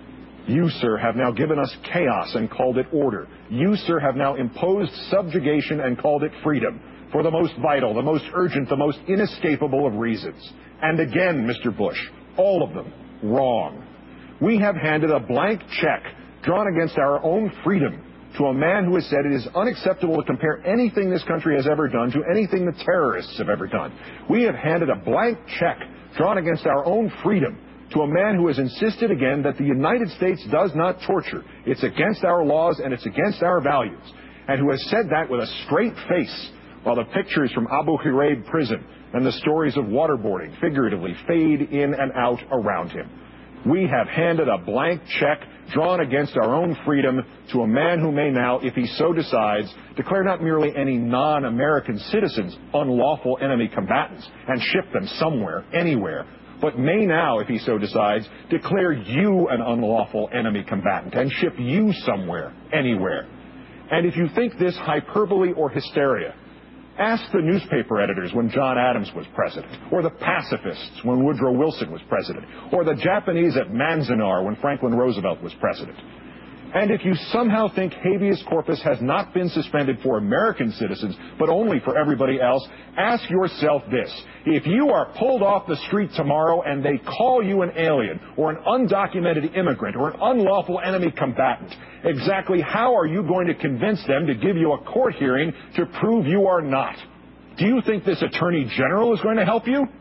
You, sir, have now given us chaos and called it order. You, sir, have now imposed subjugation and called it freedom, for the most vital, the most urgent, the most inescapable of reasons. And again, Mister Bush, all of them wrong. We have handed a blank check drawn against our own freedom to a man who has said it is unacceptable to compare anything this country has ever done to anything the terrorists have ever done. We have handed a blank check drawn against our own freedom to a man who has insisted again that the United States does not torture. It's against our laws and it's against our values. And who has said that with a straight face while the pictures from Abu Ghraib prison and the stories of waterboarding figuratively fade in and out around him. We have handed a blank check drawn against our own freedom to a man who may now, if he so decides, declare not merely any non-American citizens unlawful enemy combatants and ship them somewhere, anywhere, but may now, if he so decides, declare you an unlawful enemy combatant and ship you somewhere, anywhere. And if you think this hyperbole or hysteria, ask the newspaper editors when John Adams was president, or the pacifists when Woodrow Wilson was president, or the Japanese at Manzanar when Franklin Roosevelt was president. And if you somehow think habeas corpus has not been suspended for American citizens, but only for everybody else, ask yourself this. If you are pulled off the street tomorrow and they call you an alien, or an undocumented immigrant, or an unlawful enemy combatant, exactly how are you going to convince them to give you a court hearing to prove you are not? Do you think this Attorney General is going to help you?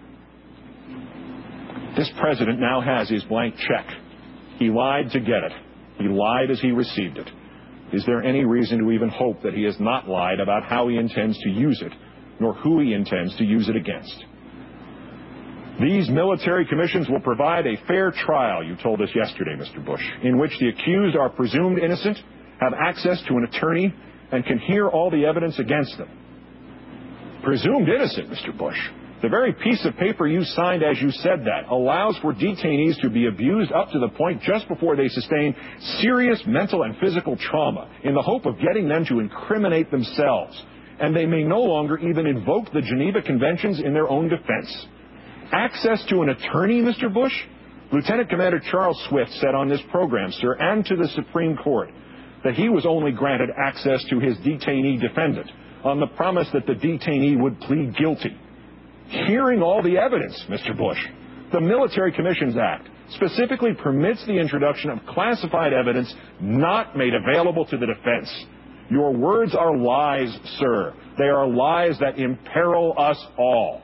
This president now has his blank check. He lied to get it. He lied as he received it. Is there any reason to even hope that he has not lied about how he intends to use it, nor who he intends to use it against? These military commissions will provide a fair trial, you told us yesterday, Mister Bush, in which the accused are presumed innocent, have access to an attorney, and can hear all the evidence against them. Presumed innocent, Mister Bush. The very piece of paper you signed as you said that allows for detainees to be abused up to the point just before they sustain serious mental and physical trauma in the hope of getting them to incriminate themselves. And they may no longer even invoke the Geneva Conventions in their own defense. Access to an attorney, Mister Bush? Lieutenant Commander Charles Swift said on this program, sir, and to the Supreme Court, that he was only granted access to his detainee defendant on the promise that the detainee would plead guilty. Hearing all the evidence, Mister Bush, the Military Commissions Act specifically permits the introduction of classified evidence not made available to the defense. Your words are lies, sir. They are lies that imperil us all.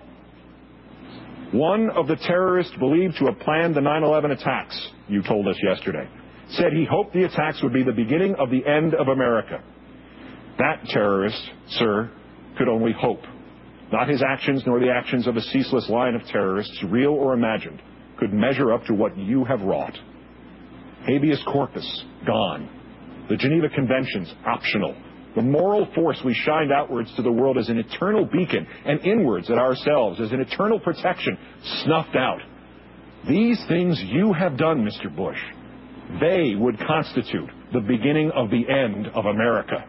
One of the terrorists believed to have planned the nine eleven attacks, you told us yesterday, said he hoped the attacks would be the beginning of the end of America. That terrorist, sir, could only hope. Not his actions nor the actions of a ceaseless line of terrorists, real or imagined, could measure up to what you have wrought. Habeas corpus, gone. The Geneva Conventions, optional. The moral force we shined outwards to the world as an eternal beacon and inwards at ourselves as an eternal protection, snuffed out. These things you have done, Mister Bush, they would constitute the beginning of the end of America.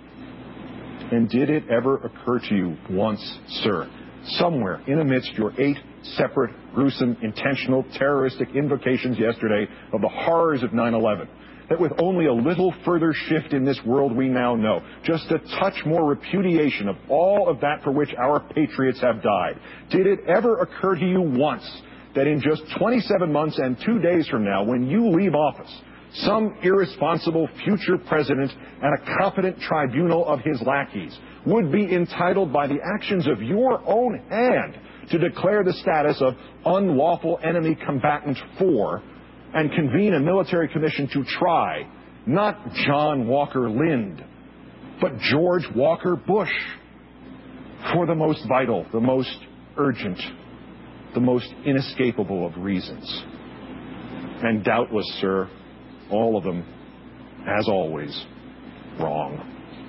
And did it ever occur to you once, sir, somewhere in amidst your eight separate, gruesome, intentional, terroristic invocations yesterday of the horrors of nine eleven, that with only a little further shift in this world we now know, just a touch more repudiation of all of that for which our patriots have died, did it ever occur to you once that in just twenty-seven months and two days from now, when you leave office, some irresponsible future president and a competent tribunal of his lackeys would be entitled by the actions of your own hand to declare the status of unlawful enemy combatant for and convene a military commission to try not John Walker Lind, but George Walker Bush for the most vital, the most urgent, the most inescapable of reasons. And doubtless, sir, all of them, as always, wrong.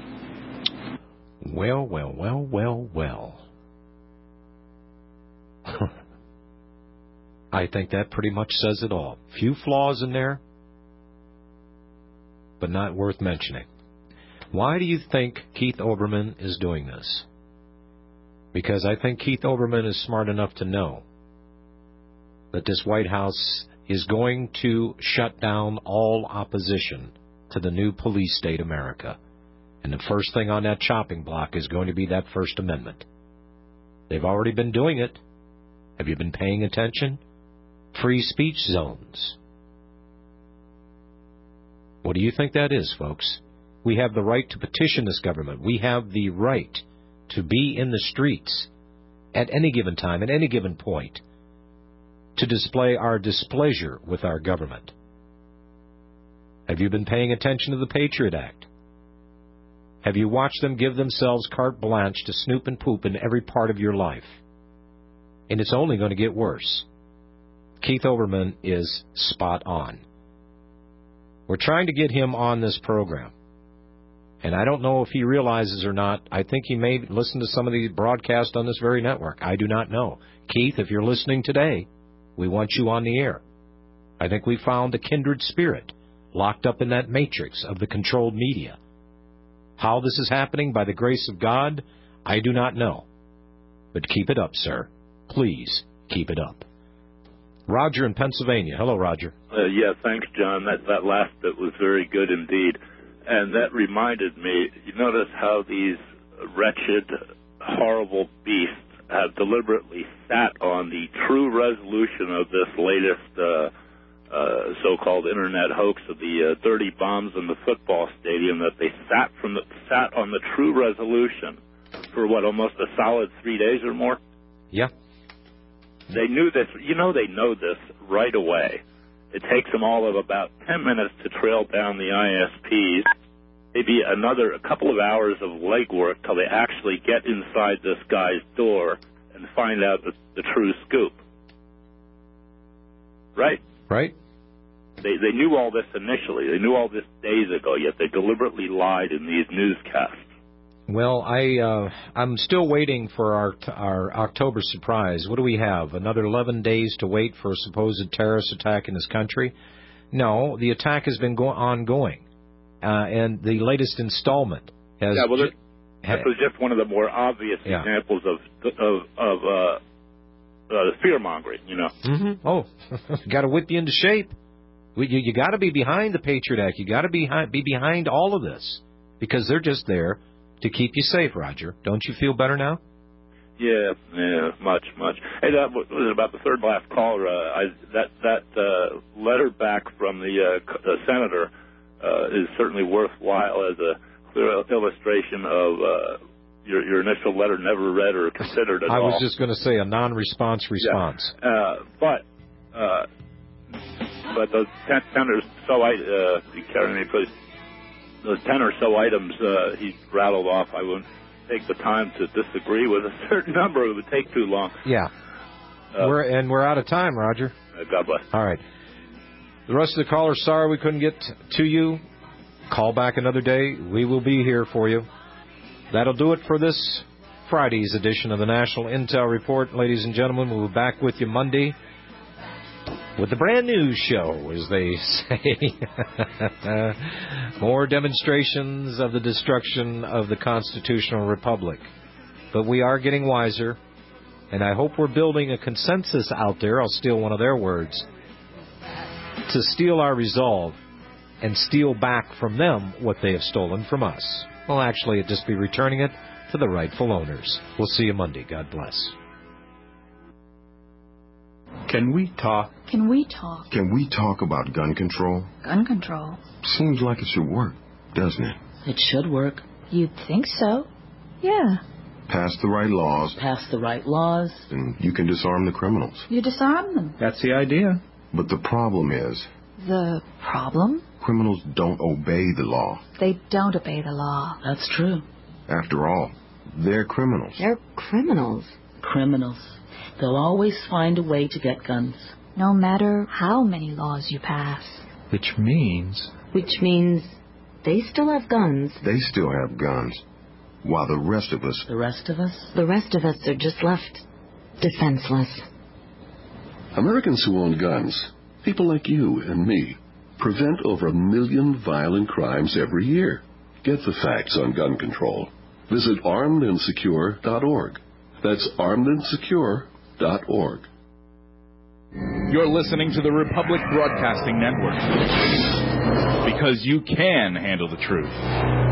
Well, well, well, well, well. I think that pretty much says it all. Few flaws in there, but not worth mentioning. Why do you think Keith Olbermann is doing this? Because I think Keith Olbermann is smart enough to know that this White House is going to shut down all opposition to the new police state America. And the first thing on that chopping block is going to be that First Amendment. They've already been doing it. Have you been paying attention? Free speech zones. What do you think that is, folks? We have the right to petition this government. We have the right to be in the streets at any given time, at any given point, to display our displeasure with our government. Have you been paying attention to the Patriot Act? Have you watched them give themselves carte blanche to snoop and poop in every part of your life? And it's only going to get worse. Keith Olbermann is spot on. We're trying to get him on this program. And I don't know if he realizes or not. I think he may listen to some of these broadcasts on this very network. I do not know. Keith, if you're listening today, we want you on the air. I think we found a kindred spirit locked up in that matrix of the controlled media. How this is happening by the grace of God, I do not know. But keep it up, sir. Please keep it up. Roger in Pennsylvania. Hello, Roger. Uh, yeah, thanks, John. That that last bit was very good indeed. And that reminded me, you notice how these wretched, horrible beasts have deliberately sat on the true resolution of this latest uh, uh, so-called internet hoax of the uh, dirty bombs in the football stadium, that they sat from the, sat on the true resolution for, what, almost a solid three days or more? Yeah. They knew this. You know they know this right away. It takes them all of about ten minutes to trail down the I S Ps, maybe another a couple of hours of legwork till they actually get inside this guy's door and find out the, the true scoop. Right? Right. They they knew all this initially. They knew all this days ago, yet they deliberately lied in these newscasts. Well, I, uh, I'm still waiting for our our October surprise. What do we have? Another eleven days to wait for a supposed terrorist attack in this country? No, the attack has been go- ongoing. Uh, and the latest installment has... Yeah, well, ju- this was just one of the more obvious yeah. examples of of, of uh, uh, fear-mongering, you know. Mm-hmm. Oh, got to whip you into shape. You, you got to be behind the Patriot Act. You got to be, be behind all of this, because they're just there to keep you safe, Roger. Don't you feel better now? Yeah, yeah, much, much. Hey, that was about the third last caller. Uh, I, that that uh, letter back from the, uh, the senator uh, is certainly worthwhile as a clear illustration of uh, your, your initial letter never read or considered at I all. was just going to say a non-response response. Yeah. Uh, but uh, but those ten, ten or so, I uh, you carry me, please. Those ten or so items uh, he rattled off, I wouldn't take the time to disagree with a certain number. It would take too long. Yeah. Uh, we're And we're out of time, Roger. Uh, God bless. All right. The rest of the callers, sorry we couldn't get to you. Call back another day. We will be here for you. That'll do it for this Friday's edition of the National Intel Report. Ladies and gentlemen, we'll be back with you Monday with the brand new show, as they say. More demonstrations of the destruction of the constitutional republic. But we are getting wiser, and I hope we're building a consensus out there. I'll steal one of their words. To steal our resolve and steal back from them what they have stolen from us. Well, actually, it'd just be returning it to the rightful owners. We'll see you Monday. God bless. Can we talk? Can we talk? Can we talk about gun control? Gun control? Seems like it should work, doesn't it? It should work. You'd think so. Yeah. Pass the right laws. Pass the right laws. And you can disarm the criminals. You disarm them. That's the idea. But the problem is... The problem? Criminals don't obey the law. They don't obey the law. That's true. After all, they're criminals. They're criminals. Criminals. They'll always find a way to get guns. No matter how many laws you pass. Which means... Which means they still have guns. They still have guns. While the rest of us... The rest of us? The rest of us are just left defenseless. Americans who own guns, people like you and me, prevent over a million violent crimes every year. Get the facts on gun control. Visit armed and secure dot org. That's armed and secure dot org. You're listening to the Republic Broadcasting Network, because you can handle the truth.